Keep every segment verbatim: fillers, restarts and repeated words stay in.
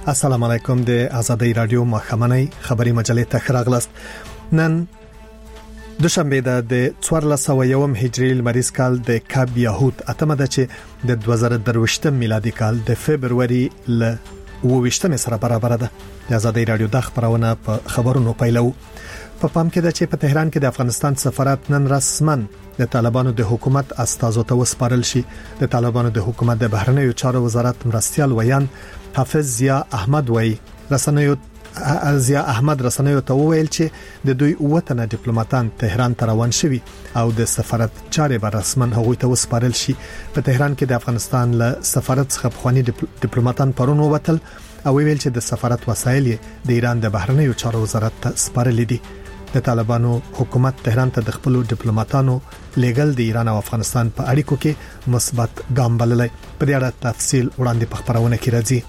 السلام علیکم. د آزادۍ رادیو مخامنۍ خبري مجلې ته خراغلاست. نن دوشنبه ده د څوارلس سوه یو هجري لمریز کال د کاب یهود اتمه ده چې د دوه زره درویشتم میلادي کال د فبرवरी ل اوویشتمه سره برابر ده. د آزادۍ رادیو د خبرونه په خبرونو پیلو. په پام کې ده چې په تهران کې د افغانستان سفارت نن رسمن د طالبانو د حکومت استازو ته وسپارل شي. د طالبانو د حکومت د بهرنیو چارو وزارت مرستيال ویان حافظ ضیا احمد وی رسنیو ضیا احمد رسنیو ته ویل چې د دوی وطن ډیپلوماټان تهران ته روان شوي او د سفارت چارې به رسمن هغوی ته وسپارل شي. په تهران کې د افغانستان له سفارت څخه خواني ډیپلوماټان پرون ووتل او ویل چې د سفارت وسایل د ایران د بهرنیو چارو وزارت ته سپارل دي. د طالبانو حکومت تهران ته د خپل ډیپلوماټانو لیګل د ایران او افغانستان په اړیکو کې مثبت ګام بللی. په دې اړه تفصیل وړاندې په خبرونه کې راځي.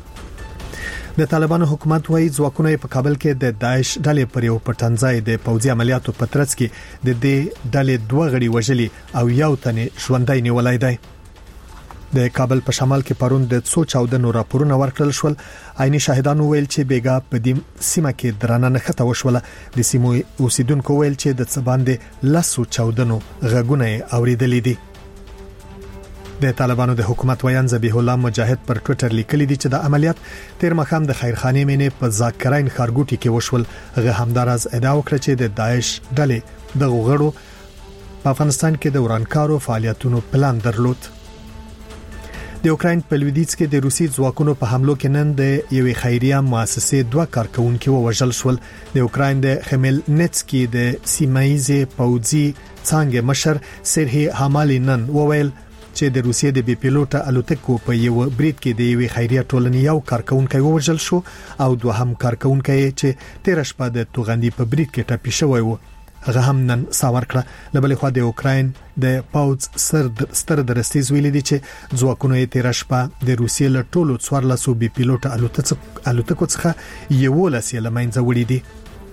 د طالبانو حکومت وايي ځواکونه په کابل کې د داعش ډلې پر یو پټنځای د پوځي عملیاتو په ترڅ کې د دې ډلې دوه غړي وژلي او یو تن ژوندۍ نیولای دی. د کابل په شمال کې پرون د څو چاودنو راپورونه ورکړل شول. عیني شاهدانو ویل چې بیګا په دې سیمه کې درانه نښته وشوله. د سیمو اوسیدونکو ویل چې د څه باندې لاسو چاودنو غږونه اوریدلې دي. د طالبانو د حکومت ویان ذبیح الله مجاهد پر ټوئیټر لیکلی دی چې د عملیات تیر مخام د خیرخانه مینه په ذاکرین خارګوټي کې وشول. هغه همدارز ادعا وکړه چې د داعش ډلې د غړو په افغانستان کې د ورانکارو فعالیتونو پلان درلود. د یوکرين په لویدیځ کې د روسي ځواکونو په حملو کې نن د یوې خیریه مؤسسې دوه کارکونکو وژل شول. د یوکرين د خمیلنتسکي د سیمایزي پوځي څنګه مشر سرهي حمالینن وویل چې د روسیې د بي پیلوټ الوتکو په یو برید کې د یوې خیریه ټولنې یو کارکونکو وژل شو او دوهم کارکونکو چې تیر شپه د توغندي په برید کې ټپي شوی و. هغه هم نن ساور کړه. لبلې خو د یوکرين د پاوز سر ستر درستیز ویل دي چې ځواکونه یې تیر شپه د روسیې له ټولو څوارلس بي پیلوټ الوتکو څخه یو لسیه لمنځه وړي دي.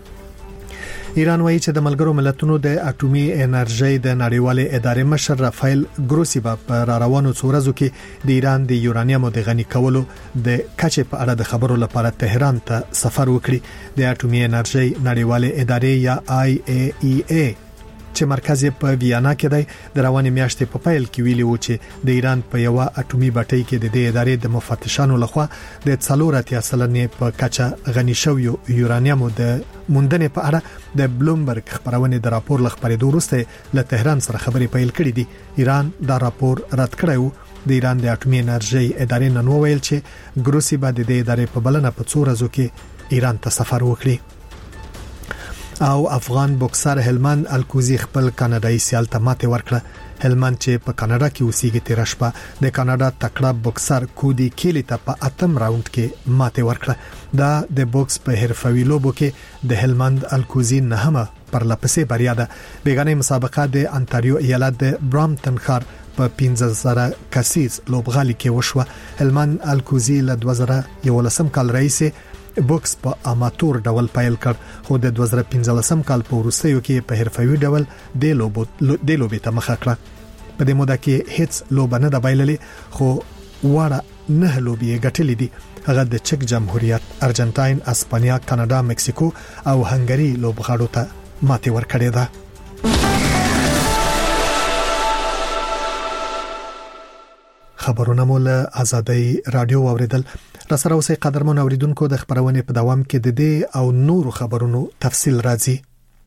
ایران وایي چې د ملګرو ملتونو د اټومي انرژي د نړیوالې ادارې مشر رافایل ګروسی په را روانو څورزو کې د ایران د یورانیم د غني کولو د کچې په اړه د خبرو لپاره تهران ته سفر وکړي. د اټومي انرژي نړیوالې ادارې یا آی ای ای ای چې مرکز په ویانا کې دی د رواني میاشتې په پیل کې ویلي و چې د ایران په یو اټومي بټۍ کې د دې ادارې د مفتشانو لخوا د څلور اتیا سلنې په کچه غني شوی یورانیم د موندنې په اړه د بلومبرګ خبرونه د راپور لخبرېدو وروسته له تهران سره خبرې پیل کړې دي. ایران دا راپور رد کړی و. د ایران د اټومي انرژي ادارې نن وویل چې ګروسی به د دې ادارې په بلنه په څو ورځو کې ایران ته سفر وکړي. او افغان بوکسر هلمند الکوزی خپل کاناډایي سیال ته ماته ورکړه. هلمند چې په کاناډا کې اوسېږي تیر شپه د کاناډا تکړه بوکسر کودي کیلی ته په اتم راوند کې ماته ورکړه. دا د بوکس په حرفوي لوبو کې د هلمند الکوزی نهمه پر لپسې بریا ده. بیگانه مسابقه د انټاریو ایالت د برامټن ښار په پنځه زره کسیز لوبغالي کې وشوه. هلمند الکوزی له دوه زره یولسم کال رئیس بوکس په اماتور ډول پیل کړ خو د دوه زره پنځلسم کال په وروستیو کې په حرفوي ډول د لوبو د لوبې ته مخه کړه. په دې موده کې هیڅ لوبه نه ده بایللې خو واړه نه لوبې ګټلې دي. هغه د چک جمهوریت، ارجنټاین، اسپانیا، کاناډا، مکسیکو او هنګری لوبغاړو ته ماته ورکړې ده. خبرونه مول آزادۍ رادیو اوریدل. را سره اوسې قدرمن اوریدونکو د خبرونه په دوام کې د دې او نورو خبرونو تفصیل راځي.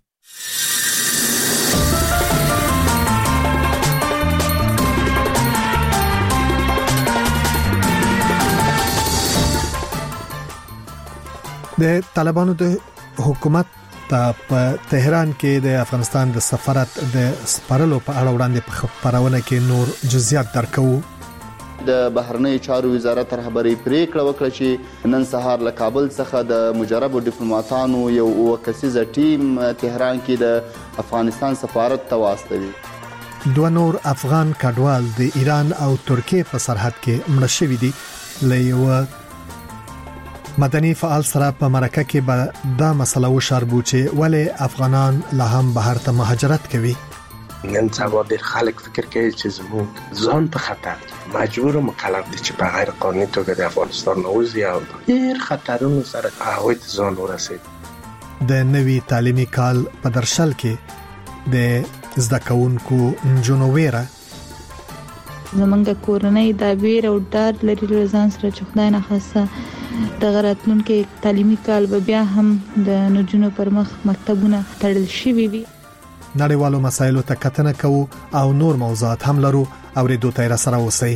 د طالبانو د حکومت په تهران کې د افغانستان د سفارت د سپارلو په اړه وړاندې په خبرونه کې نور جزئیات درکو. د بهرنی چارو وزارت رهبری پریکړه وکړه چې نن سهار له کابل څخه د مجربو ډیپلوماټانو یو اوه کسیزه ټیم تهران کې د افغانستان سفارت ته واستوي. دوه نور افغان کډوال د ایران او ترکیه په سرحد کې مړه شوي دي. له یو مدني فعال سره په مرکه کې به دا مسله وشاربو چې ولې افغانان لا هم بهر ته مهاجرت کوي. نن سبا ډېر خلک فکر کوي چې زموږ ځان په خطر دی، مجبور مکلف دي چې په غیر قانوني توګه د افغانستان نوځي او ډېر خطرونو سره هغوی ته ځان ورسوي. د نوي تعلیمي کال په درشل کې د زده کوونکو نجونو ویره زمونږ کورنۍ د ویر او ډار لري ځان سره چې خدای نه خاصه د راتلونکي تعلیمي کال به بیا هم د نجونو پر مخ مکتبونه تړل شوي وي. نړیوالو مسایلو ته کتنه کوو او نور موضوعات هم لرو، اوریدو ته را سره اوسئ.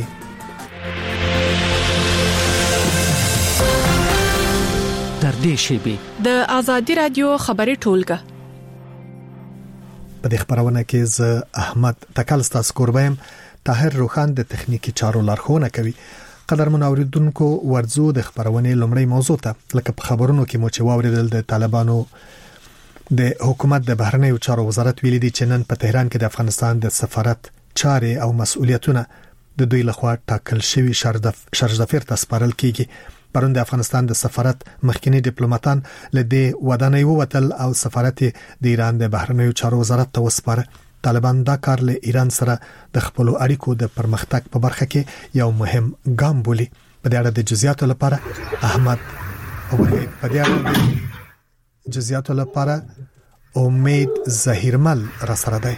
تر دې شیبې د آزادي رادیو خبري ټولګه په دې خبرونه کې ز احمد تکل ستاسو قربایم. طاهر روخان د تخنیکی چارو لارښوونه کوي. قدرمن اوریدونکو ورزو د خبرونه لومړی موضوع ته لکه په خبرونو کې مو چې واوریدل د طالبانو د حکومت د بهرنیو چارو وزارت ویلي دی چې نن په تهران کې د افغانستان د سفارت چارې او مسؤلیتونه د دوی لخوا ټاکل شوی شرجدفر ته سپارل کیږي. پرون د افغانستان د سفارت مخکنی ډیپلوماټان لدې ودانۍ ووتل او سفارت د ایران د بهرنیو چارو وزارت ته وسپاره. طالبان دا کار له ایران سره د خپل اړیکو د پرمختګ په برخه کې یو مهم ګام بولي. په دې اړه د جزئیاتو لپاره احمد او په دې اړه د جزئیاتو لپاره امید ظهیرمل را سره دی.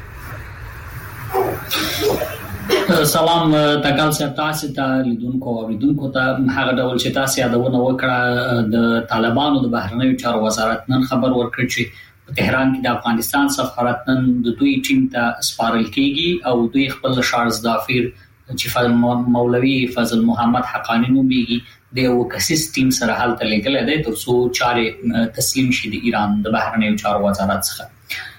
سلام تکل صاحب، تاسو ته لیدونکو او اوریدونکو ته هغه ډول چې تاسو یادونه وکړه د طالبانو د بهرنیو چارو وزارت نن خبر ورکړ چې په تهران کې د افغانستان سفارت نن د دوی ټیم ته سپارل کیږي او دوی خپل شارزدافیر چې مولوی فضل محمد حقانی نومېږي د یو کسیز ټیم سره هلته لګل دی ترڅو چارې تسلیم شي د ایران د بهرنیو چارو وزارت څخه.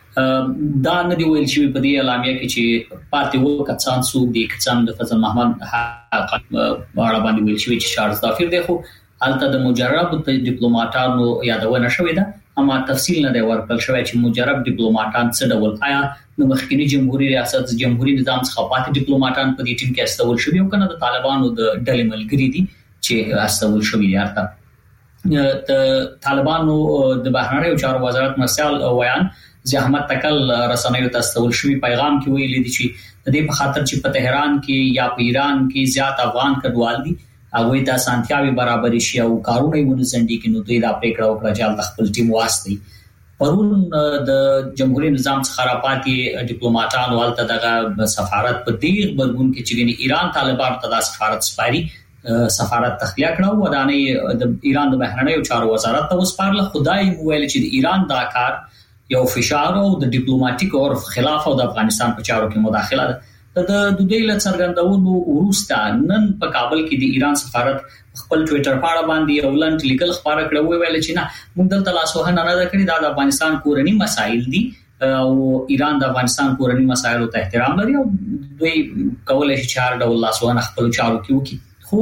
دا نه دی ویل شوی په دې اعلامیه کې چې پاتې وو کسان سو د کسان د فضل محمد حقانی باندې ویل شوی چې شارزدافیر دی، خو هلته د مجرب ډیپلوماټانو یادونه شوې ده، اما تفصیل نه دی ورکړل شوی چې مجرب ډیپلوماټان څه ډول آیا د مخکنی جمهوریت ریاست جمهوریت نظام څخه پاتې ډیپلوماټان په دې ټیم کې استول شوی او کنه د طالبانو د ډلې ملګری دي چې استول شوی دي. ارته د طالبانو د بهرنیو چارو وزارت مسئول ویان زحمت تکل رسنیو ته استول شوی پیغام کې ویل دي چې د دې په خاطر چې په تهران کې یا په ایران کې زیات افغان کډوال دي هغه ته سانتیاوي برابر شي او کارونه یې ونځندي کې نو دوی دا پریکړه وکړه چې د خپل ټیم واسطي پرون د جمهوریت نظام څخه راپاتې ډیپلوماټانو ولته دغه سفارت په دې برګون کې چې ایران طالبان ته د سفارت سپاري سفارت تخلیه کړو ودانې د ایران د بهرنیو چارو وزارت ته وسپارل. خدای ویل چې د ایران دا کار یو فشار او د ډیپلوماټیک او خلاف او د افغانستان په چارو کې مداخله ده. د دوی له څرګندونو وروسته نن په کابل کې د ایران سفارت خپل ټوئیټر پاڼه باندې یو لنډ لیکل خبره کړو ویل چې نه موږ دلته لاسوهنه نه کړې، د افغانستان کورنی مسایل دي او ایران د افغانستان کورنی مسایلو ته احترام لري او دوی کولای شي چې هر ډول لاسوهنه خپل چارو کې وکړي. خو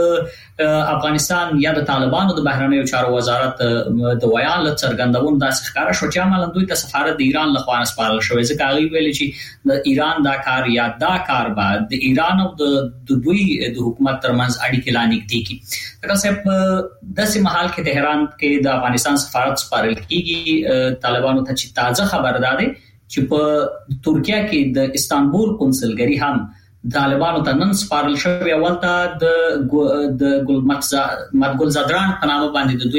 د افغانستان یا د طالبانو د بهرنیو چارو وزارت د ویان له څرګندونو داسې ښکارا شو چې عملاً دوی ته سفارت د ایران لخوا سپارل شوی، ځکه هغه ویل چې د ایران دا کار یا دا کار بعد د ایران او د دوی د حکومت ترمنځ اړیکې لا نږدې کی. دا صاحب د سیمه حال کې تهران کې د افغانستان سفارت سپارل کیږي طالبانو ته چې تازه خبر ده چې په ترکیه کې د استانبول کنسلګری هم طالبانو ته نن سپارل شوی اولته د د ګل زادران په نامه باندې د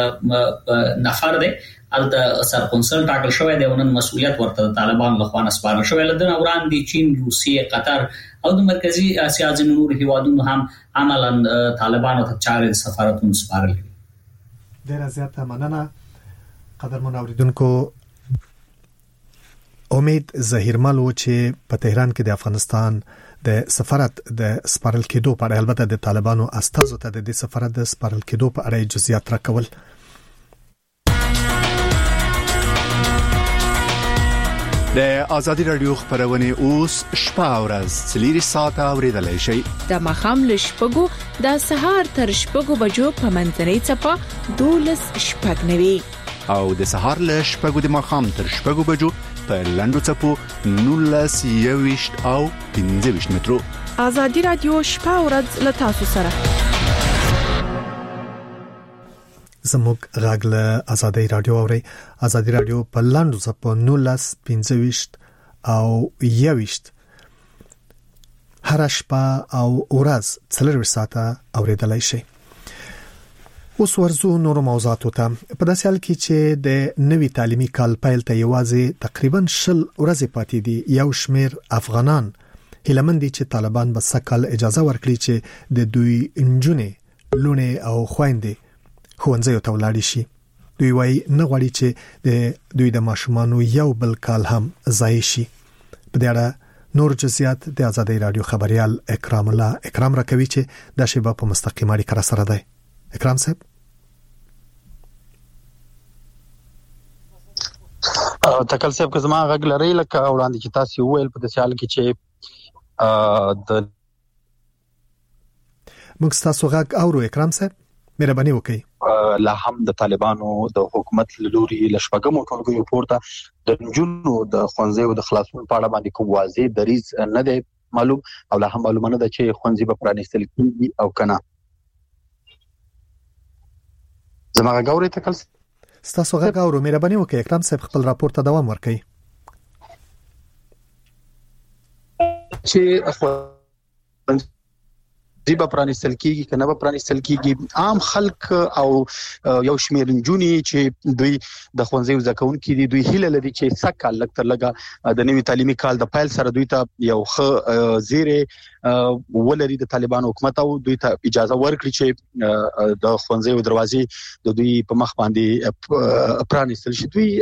دوی نفر دی الته سر کنسل ټاکل شوی دی او نن مسؤلیت ورته طالبان له خوا سپارل شوی لدن وړاندې چین، روسیې، قطر او د مرکزی اسیا ځینو نور هیوادونو هم عملاً طالبانو ته چارې سفارتونو سپارل کړي. ډیره زیاته مننه قدرمن اوریدونکو. امید ظهیرمل و چې په تهران کې د افغانستان د سفارت د سپارل کېدو په اړه البته د طالبانو استازو ته د سفارت د سپارل کېدو په اړه جزئیات راکول. د آزادي رادیو خبرونه اوس شپه او ورځ څلور ساعته اوریدلای شئ. د مخام له شپږو د سهار تر شپږو بجو په منځنۍ چپه دولس شپږ نوي او د سهار له شپږو د مخام تر شپږو بجو په لاندو چپو نولس یويشت او پنځه ویشت مترو. آزادي رادیو شپه او ورځ له تاسو سره. زموږ غاګله آزادي رادیو اوري. آزادي رادیو په لاندو چپو نولس پنځه ویشت او یويشت هر شپه او ورځ څلور ساعته اوریدلای شي. اوس ورزو نور موضوعات ته په داسې حال کې چې د نوي تعلیمي کال پیل ته یوازې تقریبا شل ورځې پاتې دي، یو شمیر افغانان هیلمن دي چې طالبان به سکل اجازه ورکړي چې د دوی انجونې لونه او خويندې ښوونځي ته ولاړ شي. دوی وايي نه غواړي چې د دوی د ماشومانو یو بل کال هم ضایع شي. په دې اړه نور جزئیات د آزادۍ رادیو خبريال اکرام الله اکرام راکوي چې د شیبه په مستقیمه اړیکه سره ده. اکرام صاحب تکل صاحب که زما غږ لري لکه وړاندې چې تاسو ویل په دې حال کې چې د موږ تاسو غږ اورو. اکرام صاحب مهرباني وکړئ. لا هم د طالبانو د حکومت لوري لشپګم ټولګي پورته د جنونو د خوانځي او د خلاصون په اړه باندې کوم واضح دریز نه دی معلوم، او لا هم معلومه نه ده چې خوانځي به پرانیستل کیږي او کنه. زما غاوري تکل ستاسو غږ اورو. مهرباني وکړئ اکرام صاحب خپل راپور ته دوام ورکړئ. چې دی به پرانیستل کیږي کنه به پرانیستل کیږي. عام خلک او یو شمیر نجونی چې دوی د خوانځي زکون کې دي، دوی هیله لري چې سکه لکه تر لګه د نوي تعلیمي کال د پایل سره دوی ته یو ښه زیره ولري د طالبان حکومت او دوی ته اجازه ورکړي چې د خوانځي دروازې د دوی په مخ باندې پرانیستل شي. دوی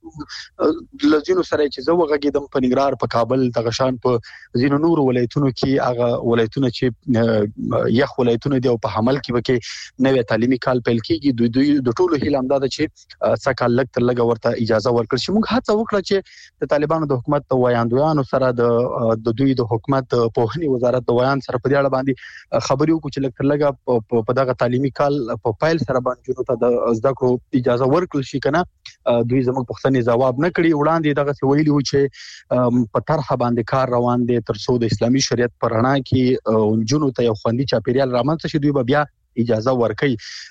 لږینو سره چې زه وغږیدم په ننګرهار په کابل د غشان په زینو نور ولایتونو کې هغه ولایتونه چې یخ ولایتونه دی او په حمل کې وکي نوې تعلیمي کال پیل کیږي، دوی دوی د ټولو هیله امداد چې سکه لک تر لګ ورته اجازه ورکړي. موږ هڅه وکړه چې د طالبانو د حکومت وایاندویانو سره د دوی د حکومت په هني وزارت د ویان سره په دې اړه باندې خبرې وکړو چې لک تر لګ په دغه تعلیمي کال په پایل سره باندې جوړ ته د زده کړو اجازه ورکړل شي کنه. دوی زموږ پښتني جواب نه کړی. وړاندې دغه ویلي و چې په طرح باندې کار روان دي تر څو د اسلامي شریعت پر رڼا کې جنونو ته یو خوندي چاپیریال رامنځته شي، دوی به بیا اجازه ورکړي.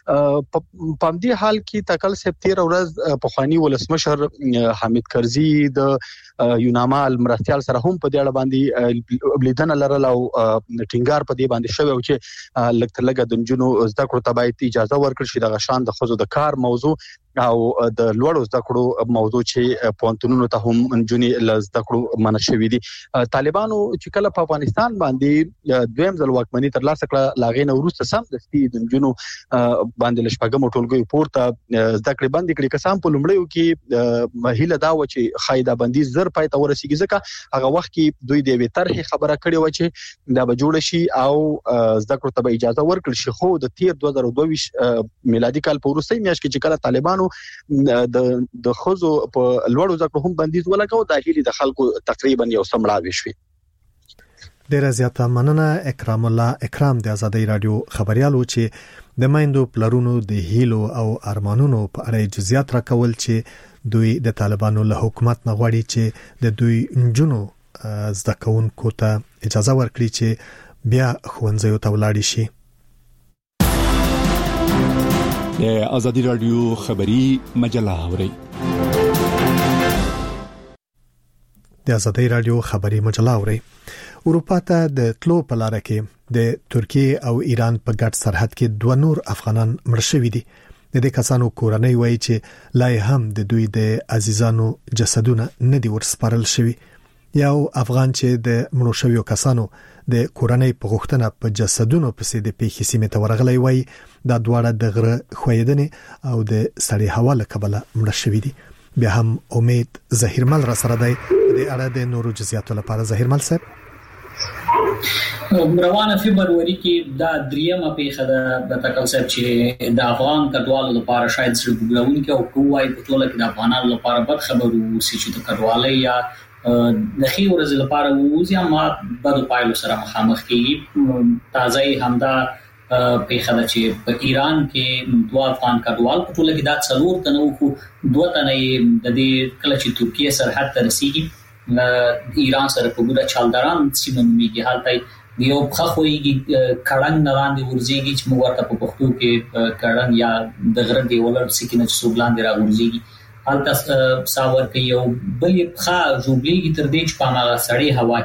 په دې حال کې تکل سپتیر ورځ په خواني ولسمشر حامد کرزي د یوناما المرستيال سره هم په دې اړه باندې لیدنه لرله او ټینګار په دې باندې شوی چې لکه لګه د جنونو زده کړو ته باید اجازه ورکړي شي. د غشان د خزو د کار موضوع او د لوړو زده کړو موضوع چې پونتونونو ته هم انجونی زده کړو منع شوی دي. طالبانو چې کله په افغانستان باندې دویم ځل واکمنۍ تر لاسه کړه، لاغې نه وروسته سم دستي د انجونو باندې لشپګم ټولګي پورته زده کړې باندې کړي. کسان په لومړیو کې مهیله دا و چې خایدا بندي زر پای ته ورسیږي، ځکه هغه وخت کې دوی د وی طرح خبره کړې و چې دا به جوړ شي او زده کړو ته اجازه ورکړي شي. خو د تیر دوه زره دوه میلادي کال په وروستۍ میاشت کې چې کله طالبانو د د خزو په لوړو ځکه هم بندیز ولګاو، د هیلي د خلکو تقریبا یو سمړاوي شوی. ډیره زیاته مننه اکرام الله اکرام د آزادۍ رادیو خبريالو چې د مایندو پلرونو د هیلو او ارمانونو په اړه جزئیات راکول چې دوی د طالبانو له حکومت نه غواړي چې د دوی انجونو زده کوونکو ته اجازه ورکړي چې بیا ښوونځي ته ولاړ شي. د آزادۍ رادیو خبری مجله اوري د آزادۍ رادیو خبری مجله اوري اروپا ته د تلو په لار کې د ترکیه او ایران په ګډ سرحد کې دوه نور افغانان مړ شوي دي. د دې کسانو کورنۍ وایي چې لا هم د دوی د عزیزانو جسدونه نه دي ورسپارل شوي. یو افغان چې د مړو شویو کسانو د کورنۍ په غوښتنه په جسدونو پسې د پیښې سیمې ته ورغلی وایي دا دواړه د غره خویدنې او د سړې هوا له کبله مړ شوي دي. بیا هم امید ظهیرمل را سره دی د اړه د نورو جزئیاتو لپاره. ظهیرمل صاحب روانه فبرवरी کې دا دریمه پیښه ده د تکل صاحب چې د افغان کډوالو لپاره شاید سړګلون کې او کوای په ټوله کې د افغانانو لپاره بد خبرو سې چې د کډوالۍ یا د خي ورځ لپاره ووزي ما بد پایلو سره مخامخ کیږي. تازه همدا پیښه ده چې په ایران کې دوه افغان کډوال په ټوله کې دا څلور تنو خو دوه تنې د دې کله چې ترکیه سرحد ته رسیدي ایران سره په ګډه چالداران سیمه میږي حالت یو خخويږي کړنګ نه لاندې ورځيږي چې موږ ورته په پښتو کې کړنګ یا د غره دی ولر سکینه چې سوګلان دی راغورځيږي هلته ساور کې یو بل ښه جوړلېږي تر دې چې په هغه سړی هوا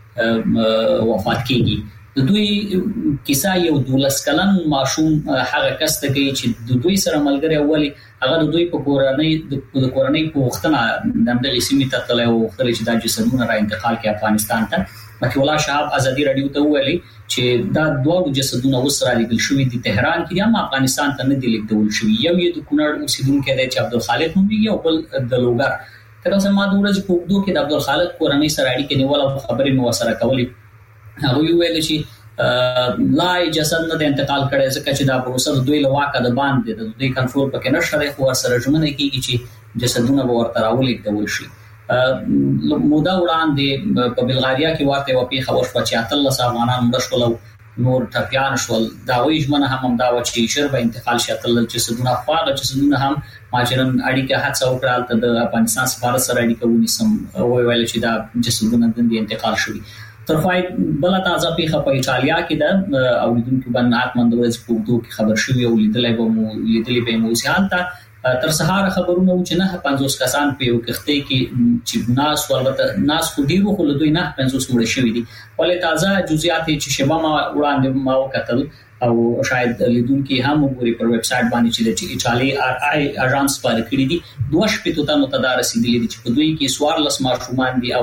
کې وفات کیږي. د دوی کیسه یو دولس کلن ماشوم هغه کس ته کوي چې د دوی سره ملګری اولی هغه د دوی په کورنۍ د کورنۍ په وختونه د دغه سیمې ته تللی او خپل چې د جسدونو را انتقال کې افغانستان ته. مکي الله شهاب ازادي رادیو ته ویلي چې دا دوه جسدونه اوس را لېږل شوي دي تهران کې، هم افغانستان ته نه دي لېږدول شوي. یو یې د کونړ اوسیدونکی دی چې عبدالخالق نومېږي او بل د لوګر. تر اوسه ما د ورځې په اوږدو کې د عبدالخالق کورنۍ سره اړیکې نیول او خبرې مې ورسره کولې. هغوی ویل چې لا جسد نه د انتقال کړي ځکه چې دا پروسه د دوی له واکه د باندې د دوی کنټرول پکې نشته دی، خو سره ژمنه کیږي چې جسدونه به ورته راولېږدول شي. موده وړاندې په بلغاریا کې ورته یوه پیښه وشوه چې اتلس افغانان مړه شول او نور ټپیان شول. د هغوی ژمنه هم همدا وه چې ژر به انتقال شي اتلس جسدونه. خو هغه جسدونه هم مهاجرن اړیکه هڅه وکړه هلته د افغانستان سفارت سره اړیکه ونیسم، وویل چې دا جسدونه دندې انتقال شوي. ترفای بل تازه پیښه په ایټالیا کې ده، اوریدونکو باندې حتمن د ورځې په اوږدو کې خبر شوي او لیدلی به مو لیدلی به مو هلته تر سهار خبرونه و چې نه پنځوس کسان په یو کښتۍ کې چې ناس البته ناس خو ډېرو خو له دوی نه پنځوس مړه شوي دي. ولې تازه جزئیات چې شبه ما وړاندې ما وکتل او شاید لیدونکي هم وګوري پر ویب سټ باندې چې د ایټالي آر آی اژانس په لکړي دي دوه شپږ تنو ته دا رسیدلي دي چې په دوی کې څوارلس ماشومان دي او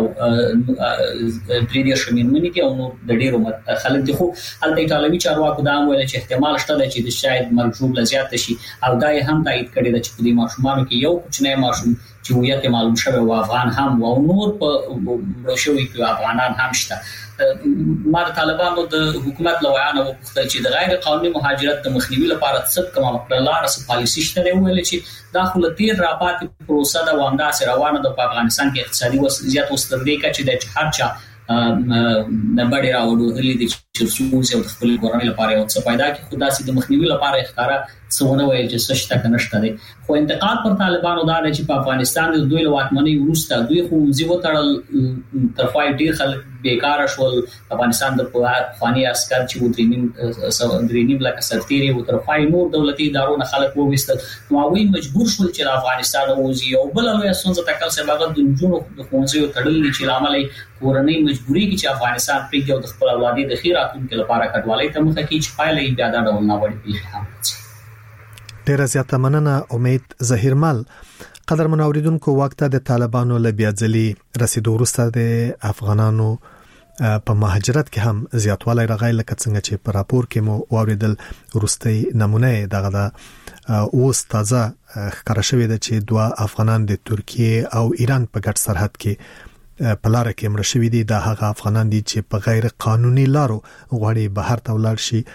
درې دیرش مېرمنې دي او نور د ډېرو خلک دي. خو هلته ایټالوي چارواکو دا هم ویل چې احتمال شته دی چې د شاید مرګ ژوبله زیاته شي او دا یې هم تایید کړې ده چې په دې ماشومانو کې یو کوچنی ماشوم چې هویت معلوم شوی او افغان هم او نور په مړه شوي کې افغانان هم شته. ما د طالبانو د حکومت لویانه وغوښتل چې د غیر قانوني مهاجرت د مخنیوي لپاره څه کومه کړنلاره څه پالیسي شته دی. ویل چې دا خو له تیر راپاتې پروسه ده او همداسې روانه ده په افغانستان کې اقتصادي وضعیت اوس تر دې کچې دی چې هر چا د بډې راوړلي دي چې څومره د خپل کورنۍ لپاره یو څه پیدا کړي، خو داسې د مخنیوي لپاره ښکاره څه ونه ویل چې څه شته که نشته دی. خو انتقاد پر طالبانو دا دی چې په افغانستان د دوی له واکمنۍ وروسته دوی ښوونځي وتړل، ترفای ډېر خلک بیکاره شول. افغانستان د پخواني عسکر چې و درې نیم درې نیم لکه سرتیري و ترفای نور دولتي ادارو نه خلک وویستل، نو هغوی مجبور شول چې د افغانستان ووځي. او بله لویه ستونزه تکل صاحب هغه د نجونو د ښوونځیو تړل دي چې له امله یې کورنۍ مجبورېږي چې افغانستان پرېږدي او د خپل اولادې د ښې راتلونکي لپاره کډوالۍ ته مخه کړي چې پایله یې بیا دا ډول ناوړې پیښې هم راځي. ډیره زیاته مننه امید ظهیرمل. قدر منوریدونکو وخت د طالبانو له بیا ځلې رسیدو وروسته د افغانانو په مهاجرت کې هم زیاتوالی راغی، لکه څنګه چې په راپور کې مو واوریدل. وروستي نمونه دغه د اوس تازه ښکاره شوې ده چې دوه افغانان د ترکیه او ایران په ګډ سرحد کې په لار کې مړه شوي دي. دا هغه افغانان دي چې په غیر قانوني لارو غواړي بهر ته ولاړ شي.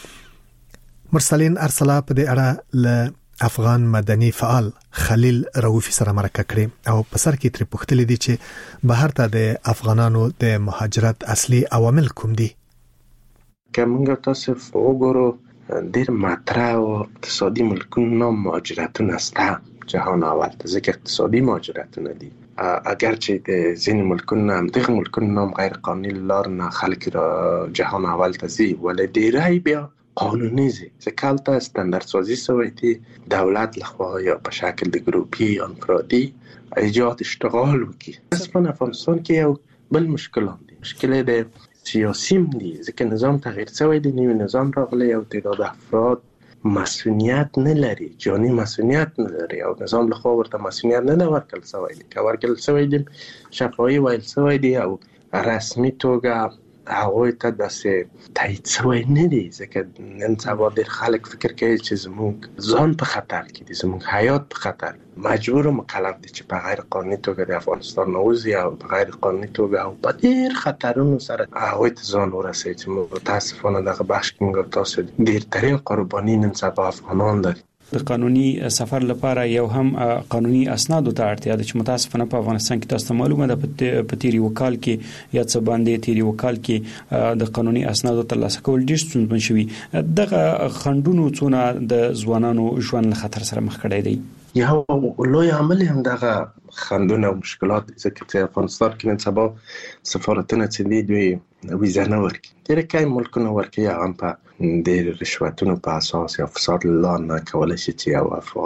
مرسلین ارسلا په دې اړه له افغان مدني فعال خلیل رؤفي سره مرکه کړې او په سر کې ترې پوښتلې دي چې بهر ته د افغانانو د مهاجرت اصلي عوامل کوم دي. که موږ تاسو وګورو ډېر مطرح او اقتصادي ملکونو مهاجرتونه شته جهان اول ته، ځکه اقتصادي مهاجرتونه دي. اگر چې د ځینې ملکونو هم دغه ملکونو هم غیر قانوني لار نه خلک را جهان اول ته ځي، ولې ډېری بیا قانوني ځي ځکه هلته استاندارد سازي شوی دي دولت لخوا یا په شکل د ګروپي یا انفرادي ایجاد اشتغال وکړي. په افغانستان کې یو بل مشکل هم دي، مشکل د سیاسي دي ځکه نظام تغییر شوی دی، نوی نظام راغلی او تعداد افراد مسئولیت نه لري، جانی مسئولیت نه لري او نظام لخوا ورته مسئولیت نه ورکړل شوی دی. که ورکړل شوی دی شفاهي ویل شوی دی او رسمي توګه هغوی ته داسې تایید شوی نه دی، ځکه نن سبا ډېر خلک فکر کوي چې زموږ ځان په خطر کې دي، زموږ حیات په خطر، مجبور او مکلف دي چې په غیر قانوني توګه د افغانستان نه وځي او په غیر قانوني توګه او په ډېر خطرونو سره هغوی ته ځان ورسوي چې متاسفانه دغه بخش کې موږ تاسو ډېرترین قرباني نن سبا افغانان لري. د قانوني سفر لپاره یو هم قانوني اسناد ته اړتیا ده چې متاسفانه په افغانستان کې تاسو ته معلومه ده په تیری وکال کې یا څه باندې تیری وکال کې د قانوني اسناد ترلاسه کول ډېر ستونزمن شوي. دغه خندونو څونه د ځوانانو ژوند له خطر سره مخ کړی دی. یو لوی عامل هم دغه خندونه او مشکلات ځکه چې افغانستان کې نن سبا سفارتونه چې دي دوی ویزه نه ورکوي، ډېر کم ملکونه ورکوي هغه هم په ډېر رشوتونو په اساس یا فساد له لارې نه کولی شي چې یو افغان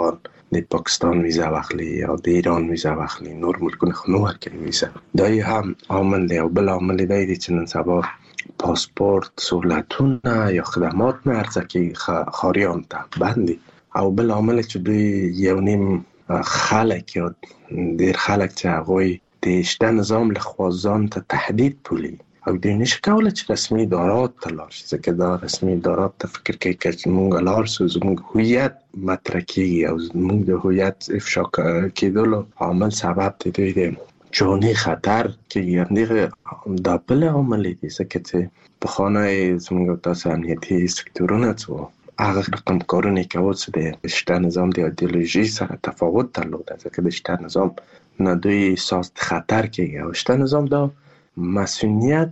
د پاکستان ویزا واخلي یا د ایران ویزا واخلي، نور ملکونه خو نه ورکوي ویزا. دا هم عامل دی. او بل عامل دی چې نن سبا پاسپورت سهولتونه یا خدمات نه عرضه کوي ښاریانو ته بند دي. او بل عامل چې دوی یو نیم خلک یا ډېر خلک چې هغوی د شته نظام له خوا ځان ته تهدید بولي او دوی نشي کولی چې رسمي ادارات ته لاړ شي، ځکه دا رسمي ادارات ته فکر کوي که موږ لاړ شو زموږ هویت مطرح کېږي او زموږ د هویت افشا کېدلو عامل سبب د دوی د جاني خطر کېږي. همدغه دا بل عامل دی، ځکه چې پخوانی زموږ تاسو امنیتي سکتورونه څه هغه رقم کارونه کول چې د شته نظام د ایدئولوژي سره تفاوت درلوده، ځکه د شته نظام نه دوی احساس خطر کېږي او شته نظام دا مسئولیت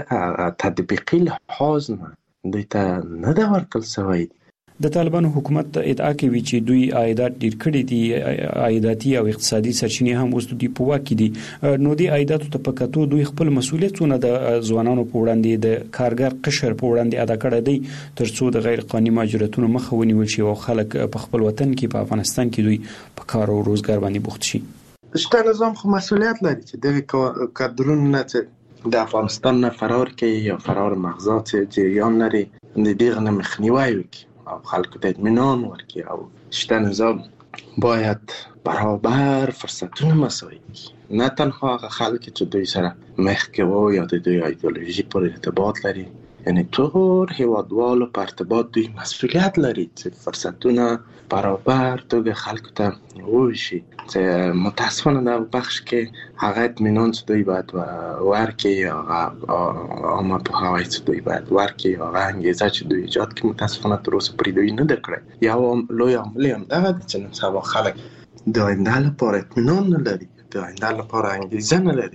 تطبیقی لحاظ نه دوی ته نه ده ورکړل شوی. د طالبانو حکومت ادعا کوي چې دوی عایدات ډیر کړي دي، عایداتي او اقتصادي سرچینې هم اوس دوی په واک کې دي. نو د عایداتو ته په کتو دوی خپل مسؤلیتونه د ځوانانو په وړاندې د کارګر قشر په وړاندې ادا کړی دی ترڅو د غیر قانوني مهاجرتونو مخه ونیول شي او خلک په خپل وطن کې په افغانستان کې دوی په کار او روزګار باندې بوخت شي. شته نظام خو مسؤلیت لري چې دغه کادرونو نه چې د افغانستان نه فرار کوي یا فرار مغزات جریان لري د دغه نه مخنیوی وکړي او خلکو ته اطمینان ورکړي. او شته نظام باید برابر فرصتونه مساوي کړي، نه تنها هغه خلک چې دوی سره مخ کوي یا د دوی ایدئولوژي پر ارتباط لري، یعنی ټول هیوادوالو په ارتباط دوی مسؤلیت لري چې فرصتونه برابر توګه خلکو ته وشي. چې متاسفانه دا بخش کې هغه اطمینان چې دوی باید ورکړي، هغه عامه پوهاوی چې دوی باید ورکړي، هغه انګیزه چې دوی ایجاد کړي متاسفانه تر اوسه پرې دوی نه ده کړې. یو لوی عامل هم دغه دی چې نن سبا خلک د آینده لپاره اطمینان نه لري، د آینده لپاره انګیزه نه لري.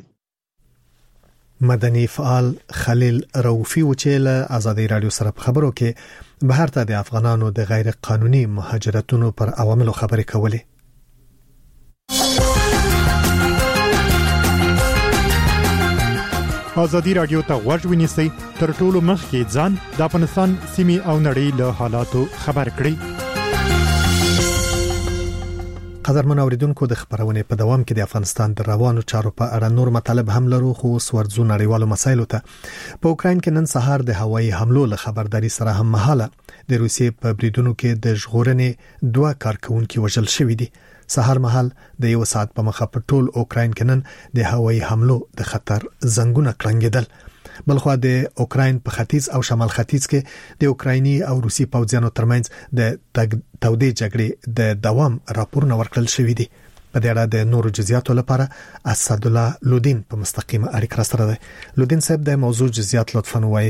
مدني فعال خلیل رؤفي و چې له آزادۍ رادیو سره په خبرو کې بهر ته د افغانانو د غیر قانوني مهاجرتونو پر عواملو خبرې کولې. آزادۍ رادیو ته غوږ ونیسئ، تر ټولو مخکې ځان د افغانستان سیمې او نړۍ له حالاتو خبر کړئ. قدرمن اوریدونکو، د خبرونه په دوام کې د افغانستان د روانو چارو په اړه نور مطالب هم لرو، خو سورځو نړیوالو مسایلو ته. په اوکراین کې نن سهار د هوایي حملو له خبرداري سره هم مهاله د روسیې په بریدونو کې د ژغورنې دوه کارکونکو وژل شوې دي. سهار مهال د یو ساعت په مخه په ټول اوکراین کې نن د هوایي حملو د خطر زنګونه کړنګېدل. بلخو د اوکراین په ختیځ او شمال ختیځ کې د اوکرایني او روسي پوځیانو ترمنځ د تودې جګړې د دوام راپورونه ورکړل شوې دي. په دې اړه د نورو جزئیاتو لپاره اسد الله لودین په مستقیمه اړیکه سره دی. لودین صاحب، د موضوع جزئیات لطفاً وایي.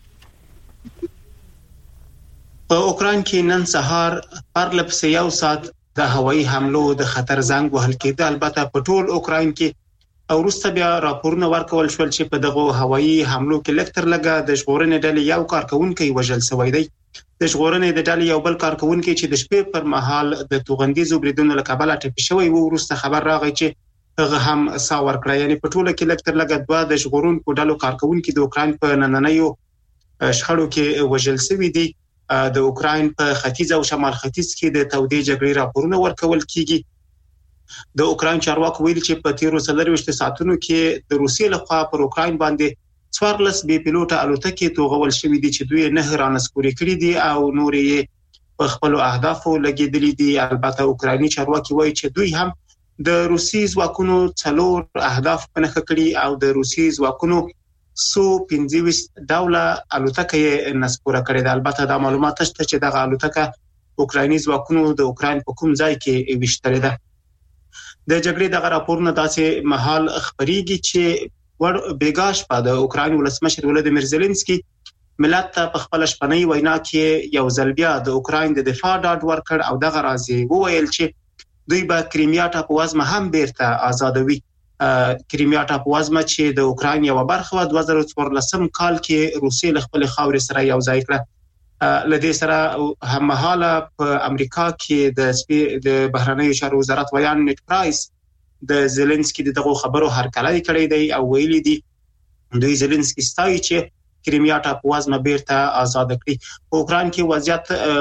په اوکراین کې نن سهار پرلپس یو ساعت د هوایي حملو د خطر زنګ وهل کېده. البته په ټول اوکراین کې او وروسته بیا راپورونه ورکول شول چې په دغه هوایي حملو کې لکتر لګه د ژغورنې ډلې یو کارکونکو وژل شوی دی. د ژغورنې د ډلې یو بل کارکونکو چې د شپې پر مهال د توغندیزو بریدونو له کبله ټپي شوی و، وروسته خبر راغی چې هغه هم سا ورکړی. یعنی په ټوله کې لکتر لګه دوه د ژغورونکو ډلو کارکونکو د اوکراین په نننیو شخړو کې وژل شوی دي. د اوکراین په ختیځ او شمال ختیځ کې د تودې جګړې راپورونه ورکول کیږي. د اوکراین چارواکو ویلي چې په تیرو څلورویشت ساعتونو کې د روسیې لخوا پر اوکراین باندې څوارلس بي پیلوټه الوتکې توغول شوې دي چې دوی نه رانسکوري کړې دي او نور یې په خپل اهدافو لګېدلې دي. البته اوکرایني چارواکي وایي چې دوی هم د روسي ځواکونو څلور اهداف پنهخ کړي او د روسي ځواکونو سو پنځه ویشت ډوله الوتکې نسکوره کړې ده. البته دا معلومات شته چې دغه الوتکه اوکرایني ځواکونو د اوکراین په کوم ځای کې وشتلې ده. د جګړې دغه راپورونه داسې مهال خبريږي چې ور بیګاش په د اوکراین ولسمشر ولادیمیر زيلنسکي ملت ته په خپل شپنۍ وینا کې یو ځل بیا د اوکراین د دفاع ډاډ ورکړ او دغه راځي وویل چې دوی به کریمیا ټاپوازمه هم بیرته آزادوي. کریمیا ټاپوازمه چې د اوکراین یو برخه و دوه زره څوارلسم کال کې روسیې له خپل خاورې سره یو ځای کړه. لدې سره هم مهاله په امریکا کې د د بهرنیو چارو وزارت ویان نیټ پرایس د زيلنسکي دغه خبرو هرکلی کړی دی او ویلي دی دوی زيلنسکي ستایي چې کریمیا ټاپوازمه بیرته آزاد کړي. په اوکراین کې وضعیت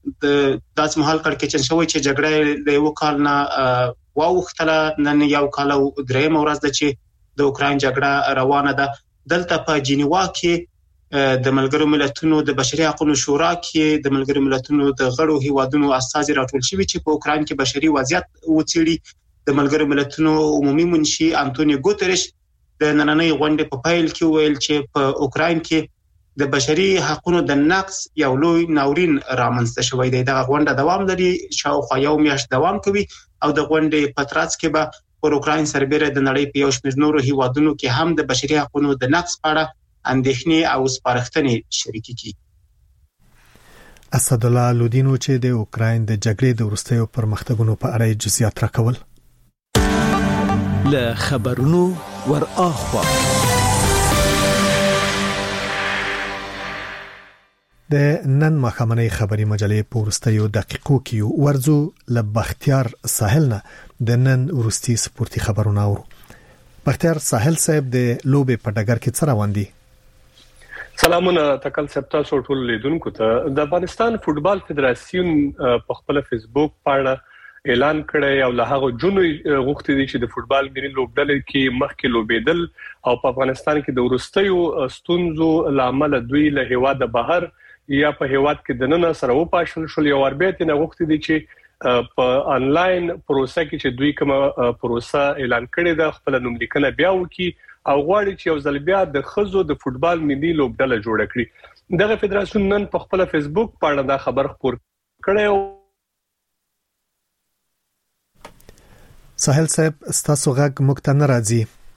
د داس محل کړکېچن شوی چې جګړه له یو کال نه واوختله نن یو کال او درېم ورځ د چې د اوکرين جګړه روانه ده دلته په جنیوا کې د ملګرو ملتونو د بشري حقوقو شورا کې د ملګرو ملتونو د غړو هیوادونو استازي راټول شوي چې په اوکرين کې بشري وضعیت وڅېړي د ملګرو ملتونو عمومي منشي انټونیو ګوتریش د نننۍ غونډې په پایل کې ویل چې په اوکرين کې د بشري حقوقو د نقص یو لوی ناورین رامنځته شوی دی د غونډه دوام لري شاوخوا یو میاشت دوام کوي او د غونډې پتراتس کې به پر اوکرين سربېره د نړۍ په یو شمېر نورو هیوادونو کې هم د بشري حقوقو د نقص په اړه اندېښنې او سپارښتنې شریکې کړي. اسدالله لودینو چې د اوکرين د جګړې د وروستیو پرمختګونو په اړه جزئیات راکول له خبرونو ور اخوا د نن مخامنۍ خبري مجلې په وروستیو دقیقو کې ورزو له بختیار ساحل نه د نن وروستي سپورتي خبرونه اورو. بختیار ساحل صاحب د لوبې په ډګر کې څه روان دي؟ سلامونه تکل سپتا سو ټول لیدونکو ته د افغانستان فوتبال فدراسیون په خپل فیسبوک باندې اعلان کړی او له هغه جنوي غوښتي دي چې د فوتبال ملي لوبډلې کې مخکې لوبېدل او په افغانستان کې د ورستیو ستونزو لامل دوی له هیواد بهر یا په هیواد کې د نن سره و پاشل شو یو وربېت نه غوښتي دي چې په انلاین پروسه کې چې دوی کومه پروسه اعلان کړی ده خپل نوملیکنه بیا وکي او غواړي چې یو ځل بیا د خزو د فوتبال ملي لوبډله جوړ کړي. دغه فدراسیون نن په خپل فیسبوک باندې دا خبر خپور کړی. ساحل صاحب ستاسو غږ مکتن راځي.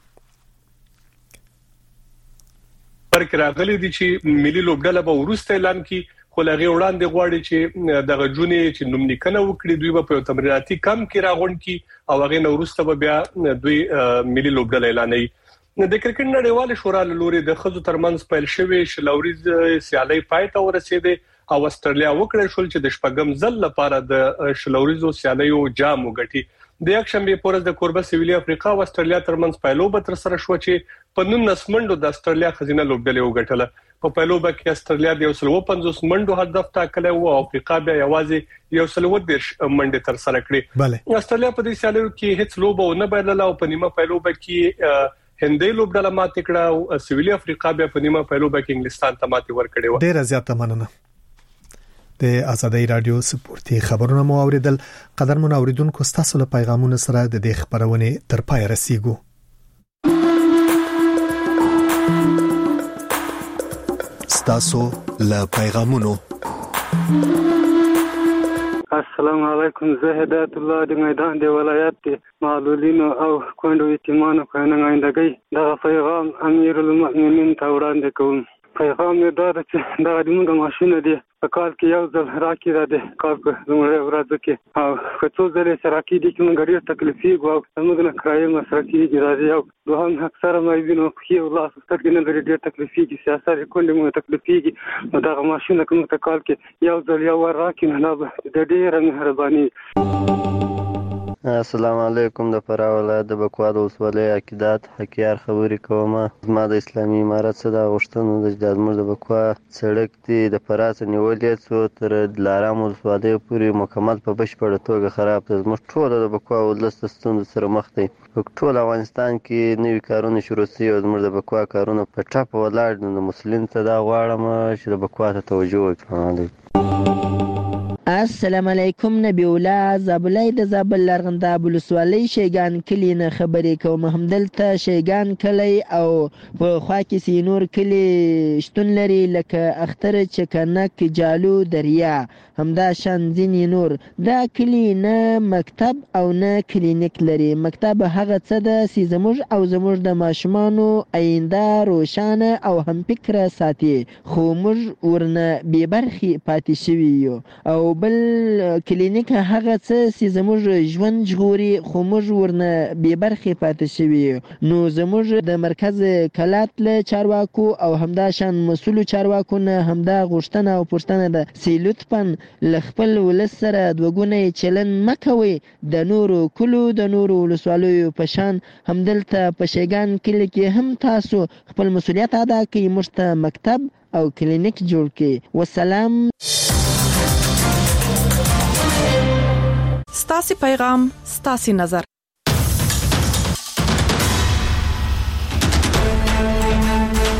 پرکې راغلي دي چې ملي لوبډله به ورسته اعلان کړي خو لغه وړاندې غواړي چې دغه جونې چې نوملیکنه وکړي دوی په تمریناتي کم کې راغون کړي او هغه نو ورسته به بیا دوی ملي لوبډله اعلانوي. د کرکټ نړیوال شورا له لوري د خزو ترمنځ پیل شوی شلوريز سیالي پای ته ورسېده او استرالیا وکړه شول چې د شپږم ځل لپاره د شلوريزو سیالیو جام وګټي. د یک شنبه پورز د کوربه سویلي افریقا او استرالیا ترمنځ پایلوبه تر سره شو چې په نولس منډو د استرالیا خزینه لوبډلې وګټله. په پایلوبه کې استرالیا د یو سل او پنځوس منډو هدف ټاکلی او افریقا بیا یوازې یو سل او دېرش منډې تر سره کړې. استرالیا په دې سیالیو کې هیڅ لوبه نه بایلله او په نیمه پایلوبه کې هندۍ لوبډله ماته کړه او سویلي افریقا بیا په نیمه پایلوبه کې انګلستان ته ماته ورکړې و. ډېر زیاته مننه. د آزادۍ رادیو سپورتي خبرونه مو اوریدل. قدرمن اوریدونکو ستاسو له پیغامونو سره د دې خبرونه تر پای رسیدو. ستاسو له پیغامونو. السلام علیکم زه هدایت الله د میدان د ولایت معلولینو او کونډو یتیمانو په نمائندګۍ دا پیغام امیر المؤمنین ته وړاندې کوم. پیغام یې دا ده چې دا د موږ ماشینه دي په کال کې یو ځل راکې را دي کال په زموږ ورځ کې او که څو ځلې سره راکې دي چې موږ ډېر تکلیفېږو او موږ نه کرایه مصرف کېږي راځي او دوهم اکثره مایوینو پښې او لاس سترګې نه لري ډېر تکلیفېږي سیاست یې کونډې موږ تکلیفېږي نو دغه ماشینه که موږ ته کال کې یو ځل یو ور راکړي نو دا به د ډېره مهرباني. السلام علیکم. د فراه ولایت د بکوا د ولسوالۍ عقیدات حکیار خبرې کوم. زما د اسلامي امارت څخه د غوښتنو د جادمر د بکوا سړک دی د فراه څخه نیولې څو تر دلارام ولسوالۍ پورې مکمل په بشپړه توګه خراب دی. زموږ ټول د بکوا ولس د ستونزو سره مخ دی. په ټول افغانستان کې نوي کارونه شروع شوي او زموږ د بکوا کارونه په ټاپ ولاړ دي. د مسلمان ته دا غواړم چې د بکوا ته توجه وکړي. السلام علیکم. نبی الله زابلای د زابل لرغنداب ولسوالۍ شیګان کلی نه خبرې کوم. همدلته شیګان کلی او په خوا کې سینور کلی شتون لري لکه اختر چکنک جالو دریا همدا شان ځینې نور. دا کلی نه مکتب او نه کلینیک لري. مکتب هغه څه ده چې زموږ او زموږ د ماشومانو آینده روښانه او هم فکره ساتي خو موږ ورنه بې برخې پاتې شوي یو. او بل کلینیک هغه څه چې زموږ ژوند ژغوري خو موږ ورنه بې برخې پاتې شوي یو. نو زموږ د مرکز کلات له چارواکو او همدا شان مسؤلو چارواکو نه همدا غوښتنه او پوښتنه ده چې لطفا له خپل ولس سره دوه چلن مه کوئ. د نورو کلو د نورو ولسوالیو په شان همدلته په شیګان کلي کې هم تاسو خپل مسؤلیت ادا کړئ. موږ ته مکتب او کلینیک جوړ کړئ. والسلام. ستاسو پیغام ستاسو نظر